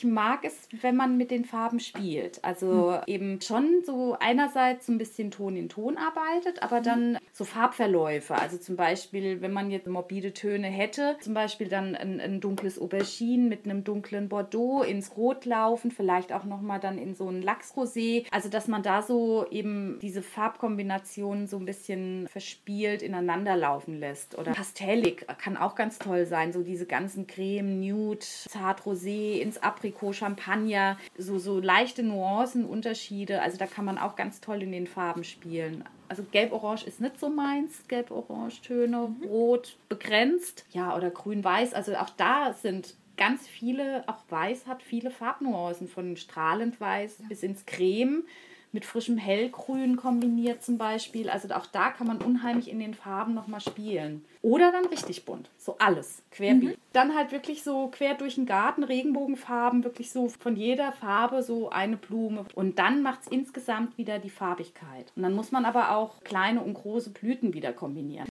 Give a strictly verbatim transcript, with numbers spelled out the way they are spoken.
mag, ist, wenn man mit den Farben spielt. Also mhm. eben schon so einerseits so ein bisschen Ton in Ton arbeitet, aber dann so Farbverläufe. Also zum Beispiel, wenn man jetzt morbide Töne hätte, zum Beispiel dann ein, ein dunkles Aubergine mit einem dunklen Bordeaux ins Rot laufen, vielleicht auch nochmal dann in so ein Lachsrosé. Also dass man da so eben diese Farbkombinationen so ein bisschen verspielt ineinander laufen lässt. Oder pastellig kann auch ganz toll sein, so diese ganzen Creme, Nude, Zart Rosé ins Aprikot, Champagner, so, so leichte Nuancen, Unterschiede. Also da kann man auch ganz toll in den Farben spielen. Also Gelb-Orange ist nicht so meins, Gelb-Orange-Töne, mhm. Rot begrenzt, ja, oder Grün-Weiß. Also auch da sind ganz viele, auch Weiß hat viele Farbnuancen, von strahlend Weiß ja. bis ins Creme, mit frischem Hellgrün kombiniert zum Beispiel. Also auch da kann man unheimlich in den Farben nochmal spielen. Oder dann richtig bunt, so alles, querbeet. Mhm. Dann halt wirklich so quer durch den Garten, Regenbogenfarben, wirklich so von jeder Farbe so eine Blume. Und dann macht es insgesamt wieder die Farbigkeit. Und dann muss man aber auch kleine und große Blüten wieder kombinieren.